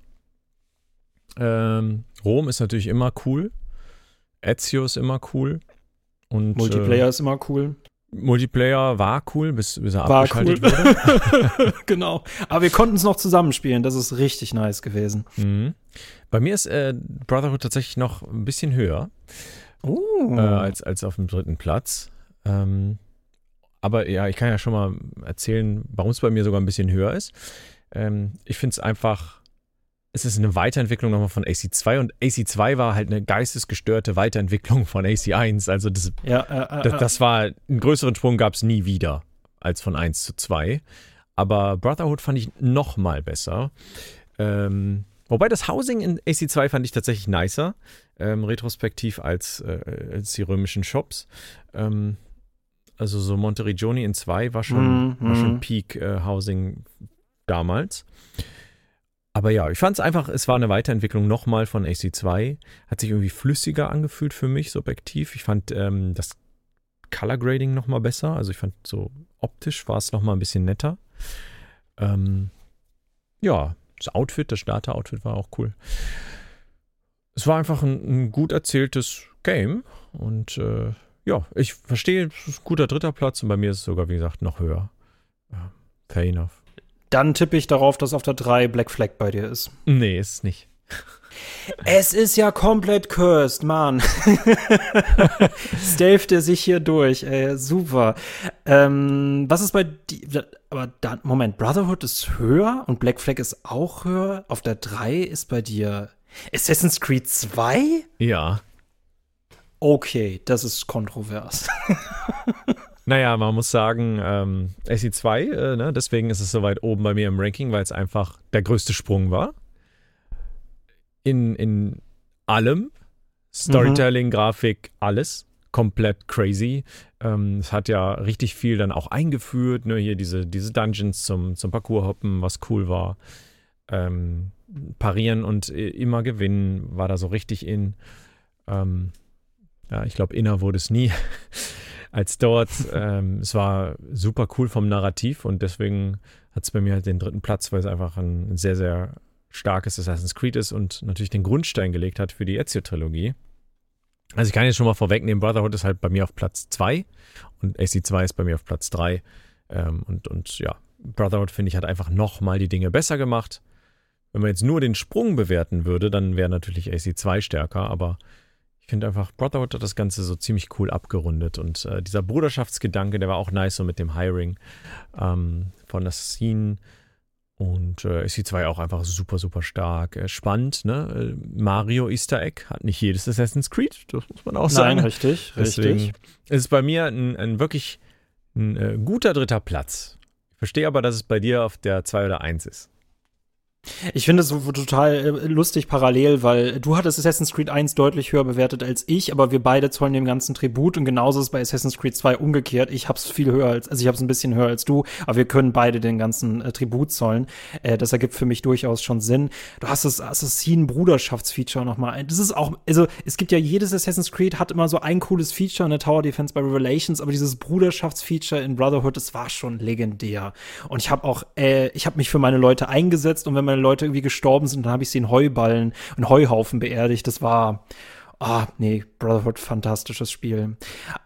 Ähm, Rom ist natürlich immer cool. Ezio ist immer cool. Und Multiplayer äh, ist immer cool. Multiplayer war cool, bis, bis er War abgeschaltet cool. wurde. Genau. Aber wir konnten es noch zusammenspielen. Das ist richtig nice gewesen. Mhm. Bei mir ist äh, Brotherhood tatsächlich noch ein bisschen höher Oh. äh, als, als auf dem dritten Platz. Ähm, aber ja, ich kann ja schon mal erzählen, warum es bei mir sogar ein bisschen höher ist. Ähm, ich finde es einfach, es ist eine Weiterentwicklung nochmal von A C zwei und A C zwei war halt eine geistesgestörte Weiterentwicklung von A C eins. Also das, ja, äh, äh, das, das war, einen größeren Sprung gab es nie wieder als von eins zu zwei. Aber Brotherhood fand ich noch mal besser. Ähm, wobei das Housing in A C zwei fand ich tatsächlich nicer, ähm, retrospektiv als, äh, als die römischen Shops. Ähm, also so Monteriggioni in zwei war schon, Mm, war schon mm. Peak äh, Housing damals. Aber ja, ich fand es einfach, es war eine Weiterentwicklung nochmal von A C zwei. Hat sich irgendwie flüssiger angefühlt für mich, subjektiv. Ich fand ähm, das Color Grading nochmal besser. Also ich fand so optisch war es nochmal ein bisschen netter. Ähm, ja, das Outfit, das Starter-Outfit war auch cool. Es war einfach ein, ein gut erzähltes Game. Und äh, ja, ich verstehe, es ist ein guter dritter Platz. Und bei mir ist es sogar, wie gesagt, noch höher. Ja, fair enough. Dann tippe ich darauf, dass auf der drei Black Flag bei dir ist. Nee, ist es nicht. Es ist ja komplett cursed, Mann. Stealth der sich hier durch, ey, super. Ähm, was ist bei dir? Aber dann, Moment, Brotherhood ist höher und Black Flag ist auch höher. Auf der drei ist bei dir Assassin's Creed zwei? Ja. Okay, das ist kontrovers. Naja, man muss sagen, ähm, A C zwei, äh, ne, deswegen ist es so weit oben bei mir im Ranking, weil es einfach der größte Sprung war. In, in allem. Storytelling, mhm. Grafik, alles. komplett crazy. Ähm, es hat ja richtig viel dann auch eingeführt, ne? Hier diese, diese Dungeons zum, zum Parcours-Hoppen, was cool war. Ähm, parieren und immer gewinnen war da so richtig in. Ähm, ja, ich glaube, inner wurde es nie als dort. Ähm, es war super cool vom Narrativ und deswegen hat es bei mir halt den dritten Platz, weil es einfach ein sehr, sehr starkes Assassin's Creed ist und natürlich den Grundstein gelegt hat für die Ezio-Trilogie. Also ich kann jetzt schon mal vorwegnehmen, Brotherhood ist halt bei mir auf Platz zwei und A C zwei ist bei mir auf Platz drei. Ähm, und, und ja, Brotherhood, finde ich, hat einfach nochmal die Dinge besser gemacht. Wenn man jetzt nur den Sprung bewerten würde, dann wäre natürlich A C zwei stärker, aber ich finde einfach, Brotherhood hat das Ganze so ziemlich cool abgerundet und äh, dieser Bruderschaftsgedanke, der war auch nice, so mit dem Hiring ähm, von Assassin und äh, A C zwei auch einfach super, super stark. Äh, spannend, ne? Äh, Mario Easter Egg hat nicht jedes Assassin's Creed, das muss man auch sagen. Nein, richtig, Deswegen richtig. ist es bei mir ein, ein wirklich ein, äh, guter dritter Platz. Ich verstehe aber, dass es bei dir auf der zwei oder eins ist. Ich finde es so total äh, lustig parallel, weil du hattest Assassin's Creed eins deutlich höher bewertet als ich, aber wir beide zollen dem ganzen Tribut und genauso ist es bei Assassin's Creed zwei umgekehrt. Ich hab's viel höher als, also ich hab's ein bisschen höher als du, aber wir können beide den ganzen äh, Tribut zollen. Äh, das ergibt für mich durchaus schon Sinn. Du hast das Assassin-Bruderschaftsfeature nochmal. Das ist auch, also es gibt ja jedes Assassin's Creed hat immer so ein cooles Feature, eine Tower Defense bei Revelations, aber dieses Bruderschaftsfeature in Brotherhood, das war schon legendär. Und ich habe auch, äh, ich habe mich für meine Leute eingesetzt und wenn meine Leute irgendwie gestorben sind, dann habe ich sie in Heuballen und Heuhaufen beerdigt. Das war, ah, nee, Brotherhood, fantastisches Spiel.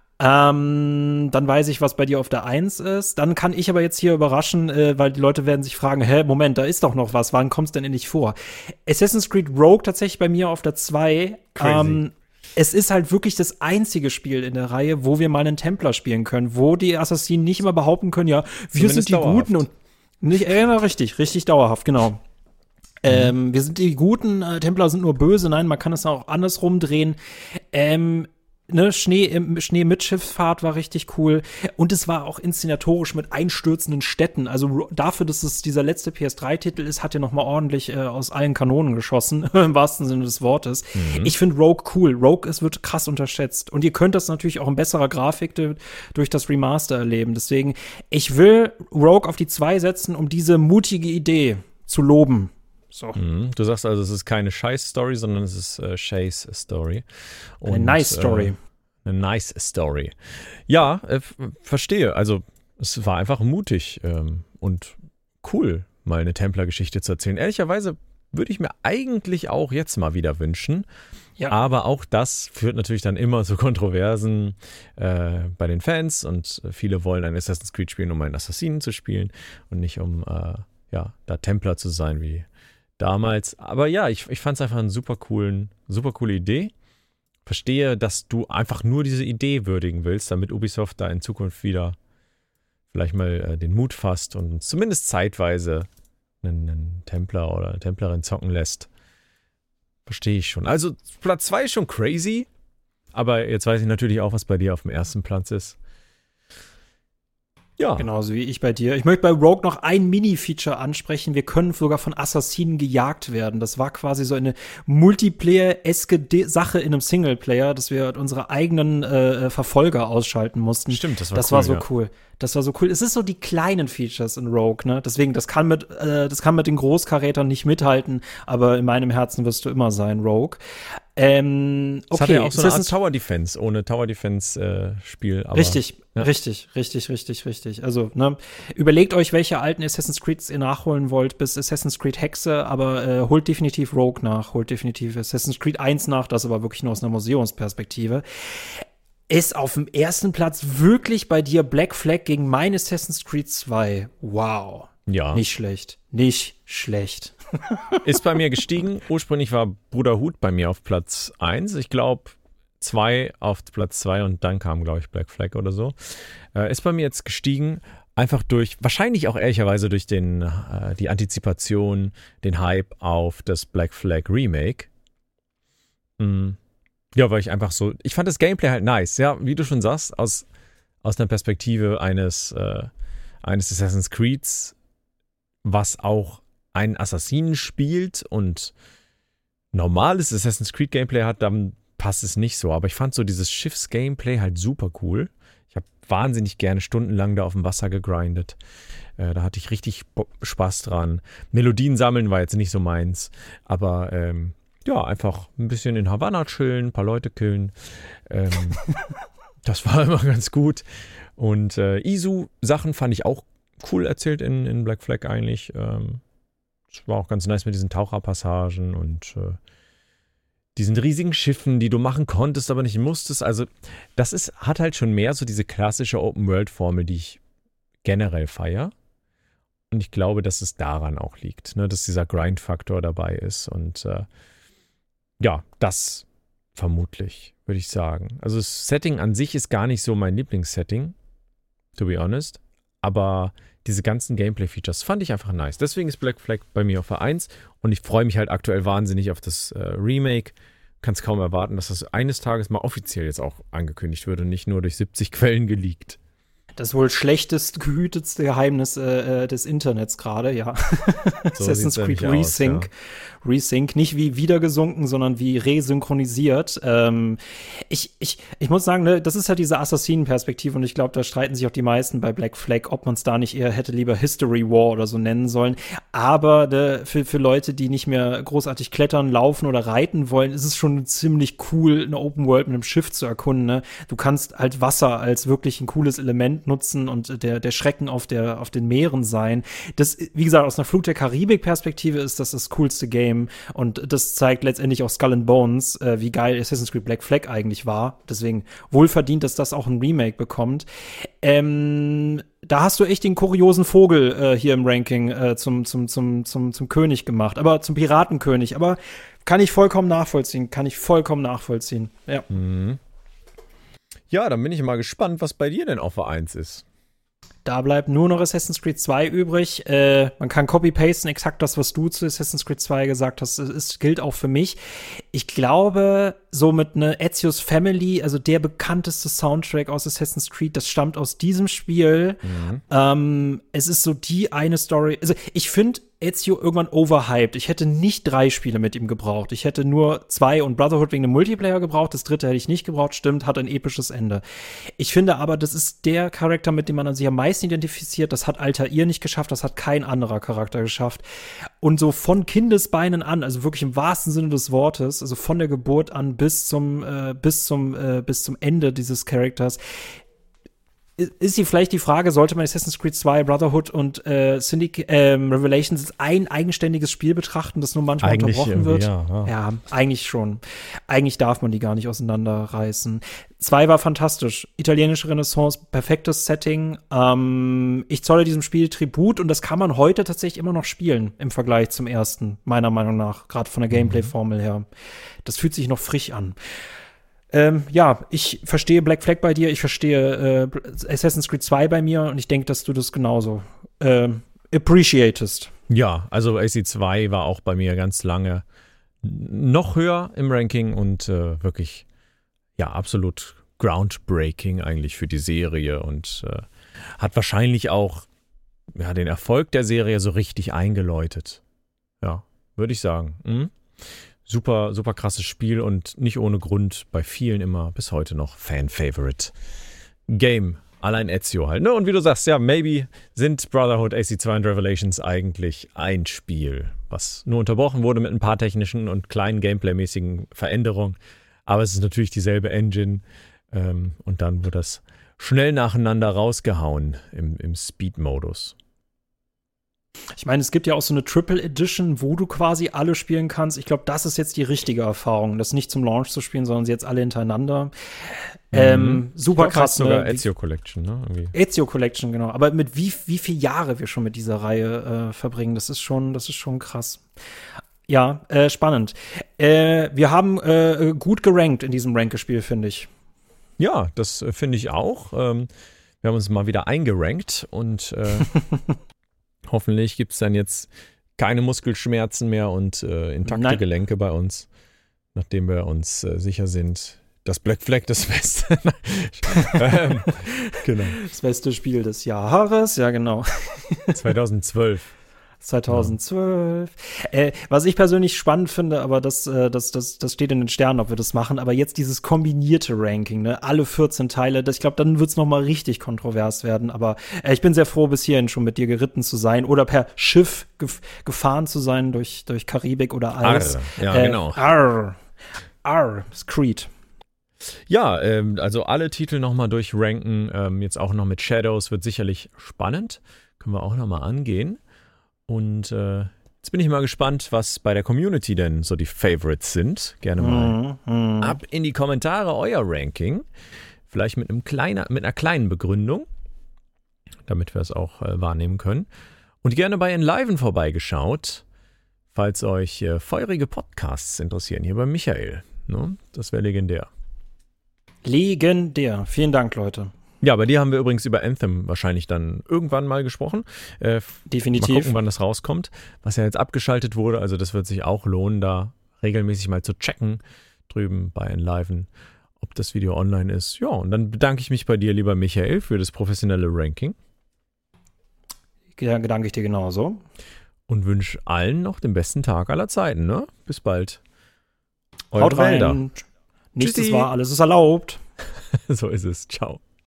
Ähm, dann weiß ich, was bei dir auf der eins ist. Dann kann ich aber jetzt hier überraschen, äh, weil die Leute werden sich fragen, hä, Moment, da ist doch noch was, wann kommt's denn endlich vor? Assassin's Creed Rogue tatsächlich bei mir auf der zwei. Ähm, es ist halt wirklich das einzige Spiel in der Reihe, wo wir mal einen Templer spielen können, wo die Assassinen nicht immer behaupten können, ja, wir Zumindest sind die dauerhaft. Guten und nicht, äh, richtig, richtig dauerhaft, genau. Ähm, wir sind die Guten, äh, Templer sind nur böse. Nein, man kann es auch andersrum drehen. Ähm, ne, Schnee, im, Schnee mit Schiffsfahrt war richtig cool. Und es war auch inszenatorisch mit einstürzenden Städten. Also ro- dafür, dass es dieser letzte P S drei Titel ist, hat er noch mal ordentlich äh, aus allen Kanonen geschossen, im wahrsten Sinne des Wortes. Mhm. Ich finde Rogue cool. Rogue, es wird krass unterschätzt. Und ihr könnt das natürlich auch in besserer Grafik de- durch das Remaster erleben. Deswegen, ich will Rogue auf die zwei setzen, um diese mutige Idee zu loben. So. Mhm. Du sagst also, es ist keine Scheiß-Story, sondern es ist äh, Shays Story. Eine nice Story. Äh, eine nice Story. Ja, äh, f- verstehe. Also, es war einfach mutig ähm, und cool, mal eine Templer-Geschichte zu erzählen. Ehrlicherweise würde ich mir eigentlich auch jetzt mal wieder wünschen. Ja. Aber auch das führt natürlich dann immer zu Kontroversen äh, bei den Fans und viele wollen ein Assassin's Creed spielen, um einen Assassinen zu spielen und nicht um äh, ja, da Templer zu sein wie damals. Aber ja, ich, ich fand es einfach eine super, coolen, super coole Idee. Verstehe, dass du einfach nur diese Idee würdigen willst, damit Ubisoft da in Zukunft wieder vielleicht mal äh, den Mut fasst und uns zumindest zeitweise einen, einen Templer oder eine Templerin zocken lässt. Verstehe ich schon. Also Platz zwei ist schon crazy, aber jetzt weiß ich natürlich auch, was bei dir auf dem ersten Platz ist. Ja. Genauso wie ich bei dir. Ich möchte bei Rogue noch ein Mini-Feature ansprechen. Wir können sogar von Assassinen gejagt werden. Das war quasi so eine Multiplayer-eske De- Sache in einem Singleplayer, dass wir unsere eigenen äh, Verfolger ausschalten mussten. Stimmt, das war das cool, war so ja. cool. Das war so cool. Es ist so die kleinen Features in Rogue, ne? Deswegen, das kann mit, äh, das kann mit den Großkarätern nicht mithalten, aber in meinem Herzen wirst du immer sein, Rogue. Ähm, Das okay, hat ja auch so eine Art Assassin's- Tower Defense, ohne Tower Defense äh, Spiel. Aber, Richtig, ja. richtig, richtig, richtig, richtig. Also, ne, überlegt euch, welche alten Assassin's Creeds ihr nachholen wollt, bis Assassin's Creed Hexe, aber äh, holt definitiv Rogue nach, holt definitiv Assassin's Creed eins nach, das aber wirklich nur aus einer Museumsperspektive. Ist auf dem ersten Platz wirklich bei dir Black Flag gegen mein Assassin's Creed zwei. Wow. Ja. Nicht schlecht. Nicht schlecht. Ist bei mir gestiegen. Ursprünglich war Bruder Hut bei mir auf Platz eins. Ich glaube, zwei auf Platz zwei und dann kam, glaube ich, Black Flag oder so. Äh, ist bei mir jetzt gestiegen, einfach durch, wahrscheinlich auch ehrlicherweise durch den, äh, die Antizipation, den Hype auf das Black Flag Remake. Mhm. Ja, weil ich einfach so, ich fand das Gameplay halt nice. Ja, wie du schon sagst, aus, aus einer Perspektive eines, äh, eines Assassin's Creeds, was auch einen Assassinen spielt und normales Assassin's Creed Gameplay hat, dann passt es nicht so. Aber ich fand so dieses Schiffs-Gameplay halt super cool. Ich habe wahnsinnig gerne stundenlang da auf dem Wasser gegrindet. Äh, da hatte ich richtig Bo- Spaß dran. Melodien sammeln war jetzt nicht so meins. Aber ähm, ja, einfach ein bisschen in Havanna chillen, ein paar Leute killen. Ähm, das war immer ganz gut. Und äh, Isu-Sachen fand ich auch cool erzählt in, in Black Flag eigentlich. Ähm, es war auch ganz nice mit diesen Taucherpassagen und äh, diesen riesigen Schiffen, die du machen konntest, aber nicht musstest. Also das ist, hat halt schon mehr so diese klassische Open-World-Formel, die ich generell feiere. Und ich glaube, dass es daran auch liegt, ne? Dass dieser Grind-Faktor dabei ist. Und äh, ja, das vermutlich, würde ich sagen. Also das Setting an sich ist gar nicht so mein Lieblingssetting, to be honest. Aber diese ganzen Gameplay-Features fand ich einfach nice. Deswegen ist Black Flag bei mir auf der eins und ich freue mich halt aktuell wahnsinnig auf das äh, Remake. Kann es kaum erwarten, dass das eines Tages mal offiziell jetzt auch angekündigt wird und nicht nur durch siebzig Quellen geleakt. Das wohl schlechtest gehütetste Geheimnis äh, des Internets gerade, ja. So Assassin's Creed Resync. Aus, ja. Resync, nicht wie wiedergesunken, sondern wie resynchronisiert. Ähm, ich, ich, ich muss sagen, ne, das ist halt diese Assassinen-Perspektive und ich glaube, da streiten sich auch die meisten bei Black Flag, ob man es da nicht eher hätte lieber History War oder so nennen sollen. Aber ne, für, für Leute, die nicht mehr großartig klettern, laufen oder reiten wollen, ist es schon ziemlich cool, eine Open World mit einem Schiff zu erkunden. Ne? Du kannst halt Wasser als wirklich ein cooles Element nutzen und der, der Schrecken auf, der, auf den Meeren sein. Das, wie gesagt, aus einer Flut der Karibik-Perspektive ist das das coolste Game und das zeigt letztendlich auch Skull and Bones, äh, wie geil Assassin's Creed Black Flag eigentlich war. Deswegen wohlverdient, dass das auch ein Remake bekommt. Ähm, da hast du echt den kuriosen Vogel äh, hier im Ranking äh, zum, zum, zum, zum, zum König gemacht, aber zum Piratenkönig. Aber kann ich vollkommen nachvollziehen, kann ich vollkommen nachvollziehen. Ja. Mhm. Ja, dann bin ich mal gespannt, was bei dir denn auf der eins ist. Da bleibt nur noch Assassin's Creed zwei übrig. Äh, man kann copy-pasten, exakt das, was du zu Assassin's Creed zwei gesagt hast, es gilt auch für mich. Ich glaube, so mit ne Ezio's Family, also der bekannteste Soundtrack aus Assassin's Creed, das stammt aus diesem Spiel. Mhm. Ähm, es ist so die eine Story. Also ich finde Ezio irgendwann overhyped. Ich hätte nicht drei Spiele mit ihm gebraucht. Ich hätte nur zwei und Brotherhood wegen dem Multiplayer gebraucht. Das dritte hätte ich nicht gebraucht. Stimmt, hat ein episches Ende. Ich finde aber, das ist der Charakter, mit dem man sich am meisten identifiziert. Das hat Altair nicht geschafft. Das hat kein anderer Charakter geschafft. Und so von Kindesbeinen an, also wirklich im wahrsten Sinne des Wortes, also von der Geburt an bis zum, äh, bis zum, äh, bis zum Ende dieses Charakters, ist hier vielleicht die Frage, sollte man Assassin's Creed zwei, Brotherhood und äh, Syndic- ähm, Revelations als ein eigenständiges Spiel betrachten, das nur manchmal eigentlich unterbrochen wird? Ja, ja. ja, eigentlich schon. Eigentlich darf man die gar nicht auseinanderreißen. Zwei war fantastisch. Italienische Renaissance, perfektes Setting. Ähm, ich zolle diesem Spiel Tribut und das kann man heute tatsächlich immer noch spielen im Vergleich zum ersten, meiner Meinung nach, gerade von der Gameplay-Formel her. Das fühlt sich noch frisch an. Ähm, ja, ich verstehe Black Flag bei dir, ich verstehe äh, Assassin's Creed zwei bei mir und ich denke, dass du das genauso äh, appreciatest. Ja, also A C zwei war auch bei mir ganz lange noch höher im Ranking und äh, wirklich, ja, absolut groundbreaking eigentlich für die Serie und äh, hat wahrscheinlich auch ja, den Erfolg der Serie so richtig eingeläutet. Ja, würde ich sagen. Mhm. Super, super krasses Spiel und nicht ohne Grund bei vielen immer bis heute noch Fan-Favorite Game. Allein Ezio halt, ne? Und wie du sagst, ja, maybe sind Brotherhood, A C zwei und Revelations eigentlich ein Spiel, was nur unterbrochen wurde mit ein paar technischen und kleinen Gameplay-mäßigen Veränderungen. Aber es ist natürlich dieselbe Engine ähm, und dann wird das schnell nacheinander rausgehauen im, im Speed-Modus. Ich meine, es gibt ja auch so eine Triple Edition, wo du quasi alle spielen kannst. Ich glaube, das ist jetzt die richtige Erfahrung, das nicht zum Launch zu spielen, sondern sie jetzt alle hintereinander. Mhm. Ähm, super ich glaub, krass. Sogar ne? Ezio Collection, ne? Irgendwie. Ezio Collection, genau. Aber mit wie, wie viel Jahre wir schon mit dieser Reihe äh, verbringen, das ist schon, das ist schon krass. Ja, äh, spannend. Äh, wir haben äh, gut gerankt in diesem Rankespiel, finde ich. Ja, das äh, finde ich auch. Ähm, wir haben uns mal wieder eingerankt und äh, hoffentlich gibt es dann jetzt keine Muskelschmerzen mehr und äh, intakte Nein. Gelenke bei uns, nachdem wir uns äh, sicher sind, dass Black Flag das Beste ähm, genau. Das beste Spiel des Jahres, ja genau. zweitausendzwölf zweitausendzwölf. Ja. Äh, was ich persönlich spannend finde, aber das, äh, das, das, das steht in den Sternen, ob wir das machen, aber jetzt dieses kombinierte Ranking, ne? Alle vierzehn Teile, das, ich glaube, dann wird's noch mal richtig kontrovers werden, aber äh, ich bin sehr froh, bis hierhin schon mit dir geritten zu sein oder per Schiff gef- gefahren zu sein durch, durch Karibik oder Eis. Arr, ja, äh, genau. Arr, Arr, Creed. Ja, ähm, also alle Titel nochmal durchranken, ähm, jetzt auch noch mit Shadows, wird sicherlich spannend. Können wir auch nochmal angehen. Und äh, jetzt bin ich mal gespannt, was bei der Community denn so die Favorites sind. Gerne mal Mm, mm. ab in die Kommentare euer Ranking. Vielleicht mit einem kleiner, mit einer kleinen Begründung, damit wir es auch äh, wahrnehmen können. Und gerne bei Enliven vorbeigeschaut, falls euch äh, feurige Podcasts interessieren, hier bei Michael. Ne? Das wäre legendär. Legendär. Vielen Dank, Leute. Ja, bei dir haben wir übrigens über Anthem wahrscheinlich dann irgendwann mal gesprochen. Äh, Definitiv. Mal gucken, wann das rauskommt. Was ja jetzt abgeschaltet wurde, also das wird sich auch lohnen, da regelmäßig mal zu checken, drüben bei Enliven, ob das Video online ist. Ja, und dann bedanke ich mich bei dir, lieber Michael, für das professionelle Ranking. Ja, danke ich dir genauso. Und wünsche allen noch den besten Tag aller Zeiten, ne? Bis bald. Eure Haut rein. Nichts ist wahr, alles ist erlaubt. So ist es. Ciao.